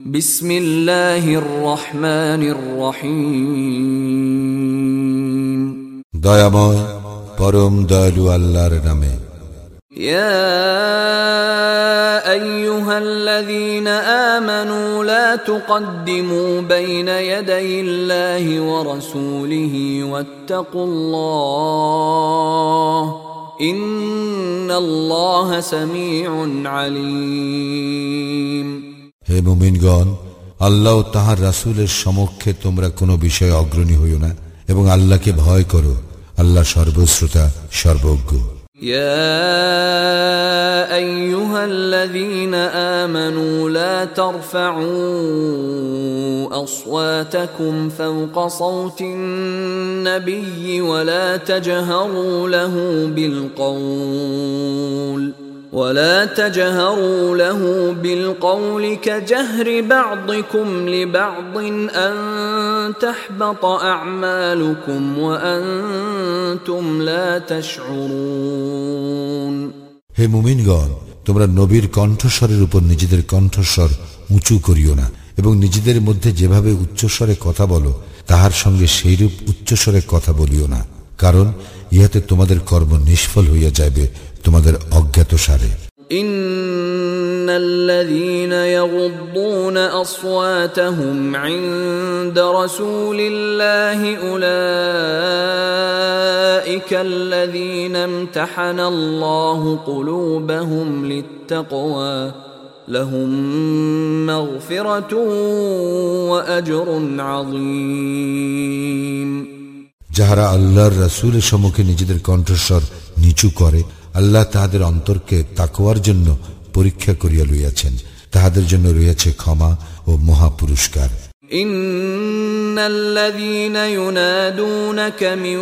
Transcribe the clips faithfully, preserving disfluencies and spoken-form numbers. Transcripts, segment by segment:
বিসমিল্লাহির রহমানির রহিম। দয়াময় পরম দয়ালু আল্লাহর নামে। ইয়া আইয়ুহাল্লাযীনা আমানু লা তুকদ্দিমু বাইনা ইয়াদাইল্লাহি ওয়া রাসূলিহি ওয়াত্তাকুল্লাহ ইন্নাল্লাহা সামিউন আলীম। হে মুমিনগণ, আল্লাহ ও তাঁর রাসূলের সমক্ষে তোমরা কোনো বিষয়ে অগ্রণী হইও না এবং আল্লাহকে ভয় করো। আল্লাহ সর্বশ্রোতা, সর্বজ্ঞ। ইয়া আইয়ুহাল্লাযীনা আমানু লা তারফাউ আসওয়াতাকুম ফাওকা সাওতিন নাবিয়্যি ওয়া লা তাজহারু লাহু বিল কওল ولا تجهروا له بالقول كجهر بعضكم لبعض أن تحبط أعمالكم وأنتم لا تشعرون। হে মুমিনগণ, তোমরা নবীর কণ্ঠস্বরের উপর নিজেদের কণ্ঠস্বর উঁচু করিও না এবং নিজেদের মধ্যে যেভাবে উচ্চস্বরে কথা বলো তাহার সঙ্গে সেইরূপ উচ্চস্বরে কথা বলিও না, কারণ ইহাতে তোমাদের কর্ম নিষ্ফল হইয়া যাবে তোমাদের অজ্ঞাতসারে। ইন্নাল্লাযীনা ইয়াগুদ্দুনা আসওয়াতাহুম ইনদা রাসূলিল্লাহি উলাইকাল্লাযীনা ইমতাহানাল্লাহু কুলুবাহুম লিত্তাকওয়া লাহুম মাগফিরাতুন ওয়া আজরুন আযীম। যাহারা আল্লাহর রাসূলের সম্মুখে নিজেদের কণ্ঠস্বর নিচু করে, আল্লাহ তাহাদের অন্তরকে তাকওয়ার জন্য পরীক্ষা করিয়া লইয়াছেন, তাহাদের জন্য রয়েছে ক্ষমা ও মহা পুরস্কার। ইন্নাল্লাযীনা ইউনাদুনাকা মিন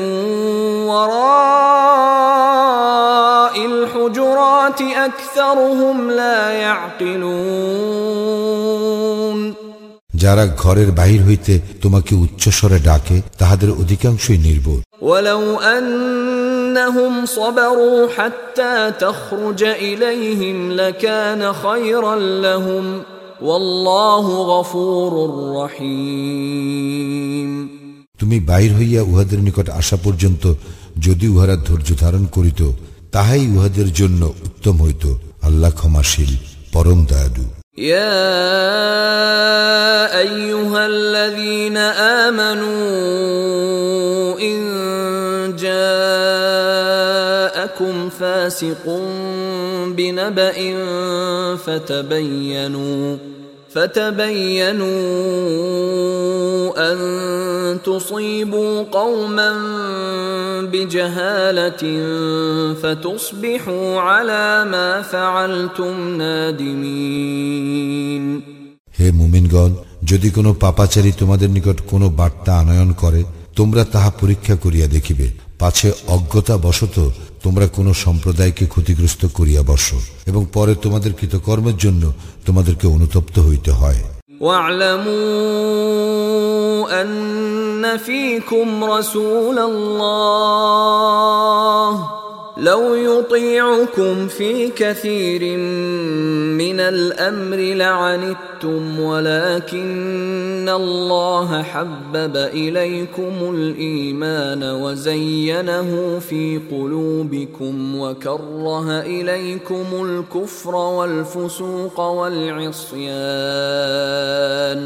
ওয়ারাইল হুজুরাতি আকসারুহুম লা ইয়াকিলুন। যারা ঘরের বাহির হইতে তোমাকে উচ্চস্বরে ডাকে তাহাদের অধিকাংশই নির্বোধ। ওয়ালাউ আন্নাহুম সাবারু হাত্তা তখরুজা ইলাইহিম লাকানা খায়রান লাহুম ওয়াল্লাহু গফুরুর রহিম। তুমি বাহির হইয়া উহাদের নিকট আসা পর্যন্ত যদি উহারা ধৈর্য ধারণ করিত তাহাই উহাদের জন্য উত্তম হইত। আল্লাহ ক্ষমাশীল, পরম দয়ালু। يا أيها الذين آمنوا إن جاءكم فاسق بنبأ فتبينوا فتبينوا أن تصيبوا قوما بجهالة فتصبحوا على ما فعلتم نادمين। হে মুমিনগণ, যদি কোনো পাপাচারী তোমাদের নিকট কোনো বার্তা আনয়ন করে তোমরা তাহা পরীক্ষা করিয়া দেখিবে, পাছে অজ্ঞতা বশত তোমরা কোন সম্প্রদায়কে ক্ষতিগ্রস্ত করিয়া বসো এবং পরে তোমাদের কৃতকর্মের জন্য তোমাদেরকে অনুতপ্ত হইতে হয়। ওয়া'লামু আন্না ফীকুম রাসূলাল্লাহ লাউ ইউতিউকুম ফী কাসীরিন মিনাল আমরি লা'আনিতুম ওয়ালাকিন্নাল্লাহা হাব্বাবা ইলাইকুমুল ঈমান ওয়া যায়্যানাহু ফী কুলুবিকুম ওয়া কাররাহা ইলাইকুমুল কুফরা ওয়াল ফুসুকা ওয়াল ইসয়ান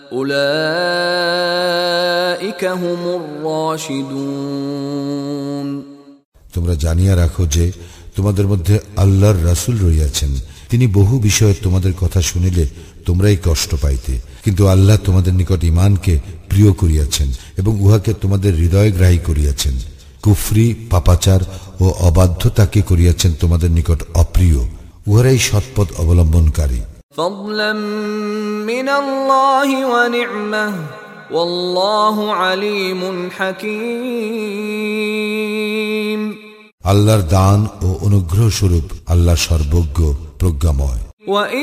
উলাইকা হুমুর রাশিদুন। তোমরা জানিয়া রাখো যে তোমাদের মধ্যে আল্লাহর রাসূল রহিয়াছেন, তিনি বহু বিষয়ে তোমাদের কথা শুনিলে তোমরাই কষ্ট পাইতে, কিন্তু আল্লাহ তোমাদের নিকট ঈমানকে প্রিয় করিয়াছেন এবং উহাকে তোমাদের হৃদয়গ্রাহী করিয়াছেন। কুফরি, পাপাচার ও অবাধ্যতাকে করিয়াছেন তোমাদের নিকট অপ্রিয়। উহারাই সৎপথ অবলম্বনকারী। ফাদলাম মিনাল্লাহি ওয়া নি'মাহ ওয়াল্লাহু আলীমুন হাকীম। আল্লাহর দান ও অনুগ্রহ স্বরূপ আল্লাহ সর্বজ্ঞ, প্রজ্ঞাময়। وَإِن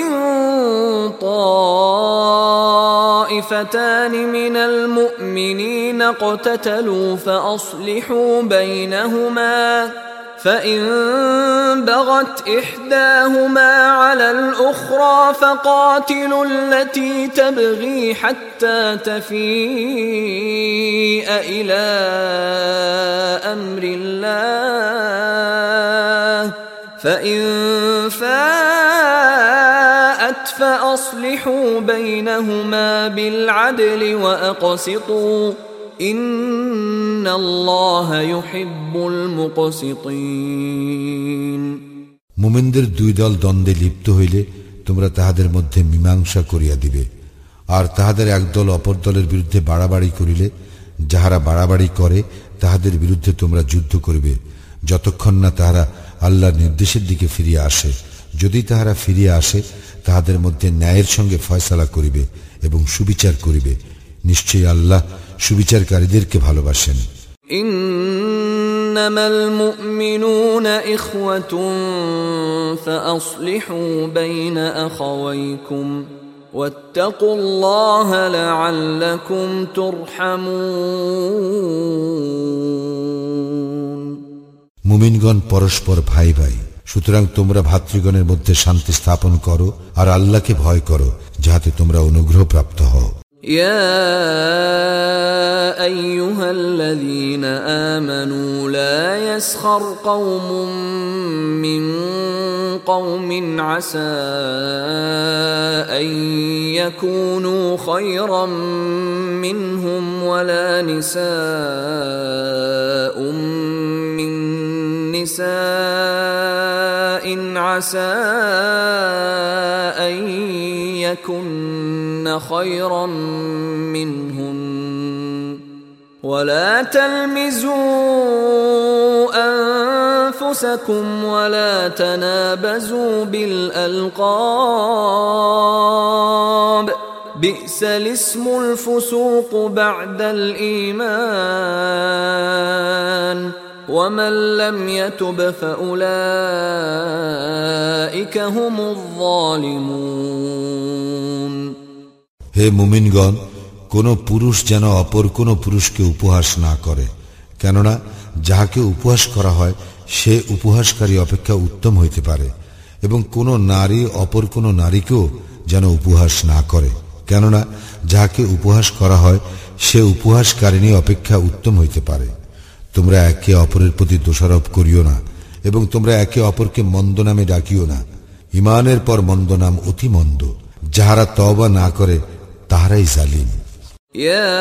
طَائِفَتَانِ مِنَ الْمُؤْمِنِينَ اقْتَتَلُوا فَأَصْلِحُوا بَيْنَهُمَا فإن بغت إحداهما على الأخرى فقاتلوا التي تبغي حتى تفيء إلى أمر الله فإن فاءت فأصلحوا بينهما بالعدل وأقسطوا إن الله يحب المقسطين মুমিনদের দুই দল দ্বন্দ্বে লিপ্ত হইলে তোমরা তাহাদের মধ্যে মীমাংসা করিয়া দিবে আর তাহাদের একদল অপর দলের বিরুদ্ধে বাড়াবাড়ি করিলে যাহারা বাড়াবাড়ি করে তাহাদের বিরুদ্ধে তোমরা যুদ্ধ করিবে যতক্ষণ না তাহারা আল্লাহর নির্দেশের দিকে ফিরিয়া আসে যদি তাহারা ফিরিয়া আসে তাহাদের মধ্যে ন্যায়ের সঙ্গে ফয়সালা করিবে এবং সুবিচার করিবে নিশ্চয়ই আল্লাহ সুবিচারকারীদেরকে ভালোবাসেন ইন্নামাল মুমিনুনা ইখওয়াতুন ফাআসলিহু বাইনা আখাওয়াইকুম ওয়াত্তাকুল্লাহা লাআল্লাকুম তুরহামুন মুমিনগণ পরস্পর ভাই ভাই সুতরাং তোমরা ভাতৃগণের মধ্যে শান্তি স্থাপন করো আর আল্লাহকে ভয় করো যাহাতে তোমরা অনুগ্রহ প্রাপ্ত হও يا أيها الذين آمنوا لا يسخر قوم من قوم عسى أن يكونوا خيرا منهم ولا نساء من نساء عسى أن يكن خيرا منهن ولا تلمزوا أنفسكم ولا تنابزوا بالألقاب بئس الاسم الفسوق بعد الإيمان ومن لم يتب فأولئك هم الظالمون হে মুমিনগণ কোন পুরুষ যেন অপর কোন পুরুষকে উপহাস না করে কেননা যাহাকে উপহাস করা হয় সে উপহাসকারী অপেক্ষা উত্তম হইতে পারে এবং কোন নারী অপর কোন নারীকেও যেন উপহাস না করে কেননা যাহাকে উপহাস করা হয় সে উপহাসকারিণী অপেক্ষা উত্তম হইতে পারে তোমরা একে অপরের প্রতি দোষারোপ করিও না এবং তোমরা একে অপরকে মন্দ নামে ডাকিও না ঈমানের পর মন্দ নাম অতি মন্দ যাহারা তওবা না করে তাহারাই জালিম يا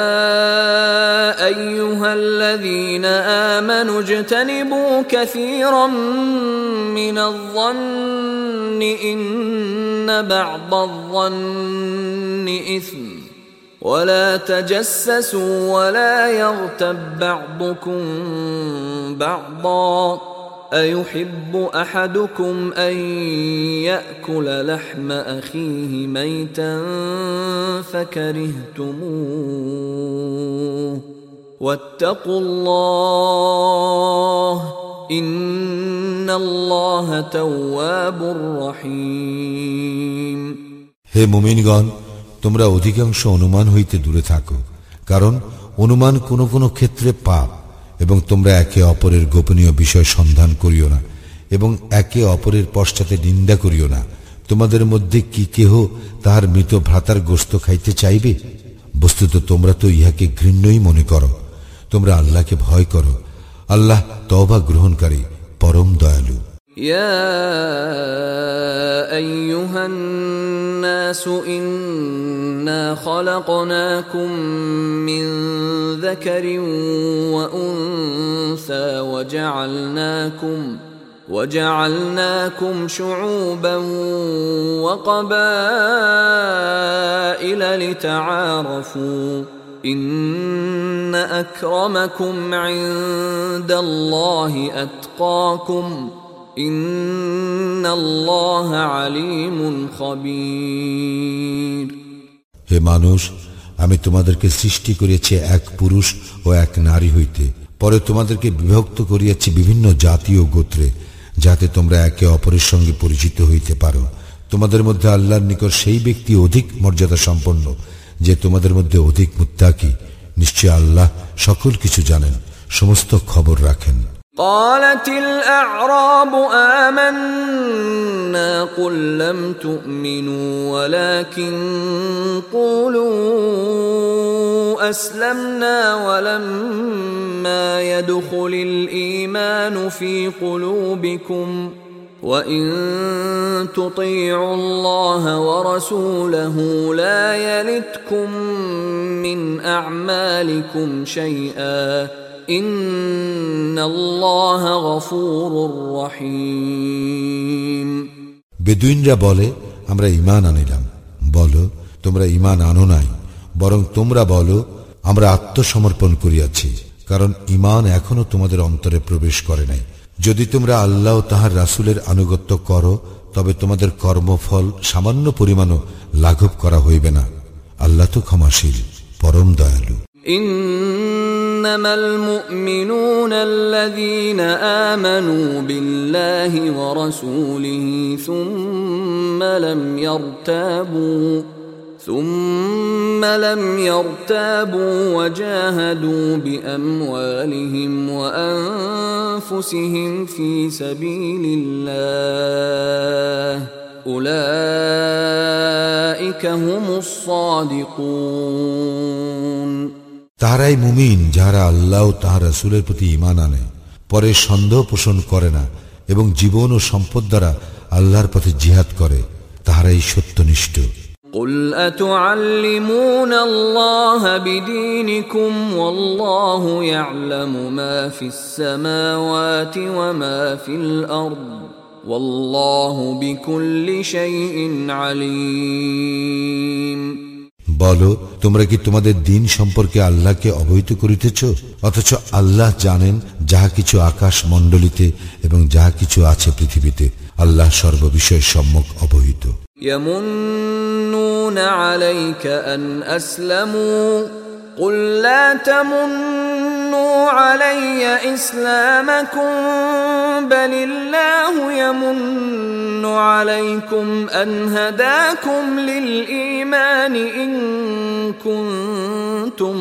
أيها الذين آمنوا اجتنبوا كثيرا من الظن إن بعض الظن إثم ولا تجسسوا ولا يغتب بعضكم بعضا أيحب أحدكم أن يأكل لحم أخيه ميتا فكرهتموه واتقوا الله إن الله تواب رحيم হে মুমিনগণ তোমরা অধিকাংশ অনুমান হইতে দূরে থাকো কারণ অনুমান কোনো কোনো ক্ষেত্রে পাপ এবং তোমরা একে অপরের গোপনীয় বিষয় সন্ধান করিও না এবং একে অপরের পশ্চাতে নিন্দা করিও না তোমাদের মধ্যে কি কেহ তাহার মৃত ভ্রাতার গোশত খাইতে চাইবে বস্তুত তোমরা তো ইহাকে ঘৃণ্যই মনে করো তোমরা আল্লাহকে ভয় করো আল্লাহ তওবা গ্রহণকারী পরম দয়ালু يا أيها الناس إنا خلقناكم من ذكر وأنثى وجعلناكم وجعلناكم شعوبا وقبائل لتعارفوا إن أكرمكم عند الله أتقاكم إن الله عليم خبير হে মানুষ আমি তোমাদেরকে সৃষ্টি করিয়াছি এক পুরুষ ও এক নারী হইতে পরে তোমাদেরকে বিভক্ত করিয়াছি বিভিন্ন জাতি ও গোত্রে যাতে তোমরা একে অপরের সঙ্গে পরিচিত হইতে পারো তোমাদের মধ্যে আল্লাহর নিকট সেই ব্যক্তি অধিক মর্যাদা সম্পন্ন যে তোমাদের মধ্যে অধিক মুত্তাকি নিশ্চয় আল্লাহ সকল কিছু জানেন সমস্ত খবর রাখেন قالت الأعراب آمنا قل لم تؤمنوا ولكن قولوا أسلمنا ولما يدخل الإيمان في قلوبكم وإن تطيعوا الله ورسوله لا يلتكم من أعمالكم شيئا إن الله غفور رحيم বেদুইনরা বলে আমরা ঈমান আনিলাম। বলো তোমরা ঈমান আনো নাই, বরং তোমরা বলো আমরা আত্মসমর্পণ করিয়াছি, কারণ ঈমান এখনো তোমাদের অন্তরে প্রবেশ করে নাই। যদি তোমরা আল্লাহ ও তাহার রাসূলের আনুগত্য করো তবে তোমাদের কর্মফল সামান্য পরিমাণও লাঘব করা হইবে না। আল্লাহ তো ক্ষমাশীল, পরম দয়ালু। إنما المؤمنون الذين آمنوا بالله ورسوله ثم لم يرتابوا ثم لم يرتابوا وجاهدوا بأموالهم وأنفسهم في سبيل الله أولئك هم الصادقون তাহারাই মুমিন যারা আল্লাহ ও তাহার রাসূলের প্রতি ঈমান আনে, পরে সন্দেহ পোষণ করে না এবং জীবন ও সম্পদ দ্বারা আল্লাহর পথে জিহাদ করে, তাহারাই সত্যনিষ্ঠ। قل أتعلمون الله بدينكم والله يعلم ما في السماوات وما في الأرض والله بكل شيء عليم বলো তোমরা কি তোমাদের দিন সম্পর্কে আল্লাহকে অবহিত করিতেছ, অথচ আল্লাহ জানেন যাহা কিছু আকাশ মণ্ডলীতে এবং যাহা কিছু আছে পৃথিবীতে। আল্লাহ সর্ববিষয়ে সম্যক অবহিত। يمنون عليك أن أسلموا قل لا تمنوا علي إسلامكم بل الله يمن عليكم أن هداكم للإيمان إن كنتم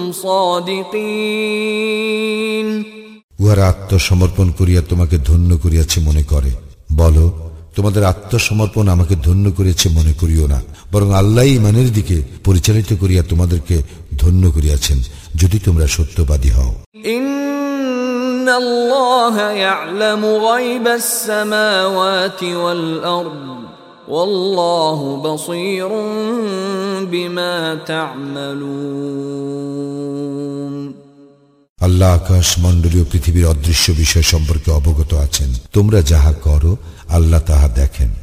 صادقين উহারা আত্মসমর্পণ করিয়া তোমাকে ধন্য করিয়াছে মনে করে। বলো তোমাদের আত্মসমর্পণ আমাকে ধন্য করিয়াছে মনে করিও না, বরং আল্লাহ ঈমানের দিকে পরিচালিত করিয়া তোমাদেরকে ধন্য করিয়াছেন, যদি তোমরা সত্যবাদী হও। ইন্নাল্লাহা ইয়া'লামু গায়বাস সামাওয়াতি ওয়াল আরদ ওয়াল্লাহু বাসীরুম বিমা তা'মালুন আল্লাহ আকাশ মণ্ডলী ও পৃথিবীর অদৃশ্য বিষয় সম্পর্কে অবগত আছেন। তোমরা যাহা করো আল্লাহ তাহা দেখেন।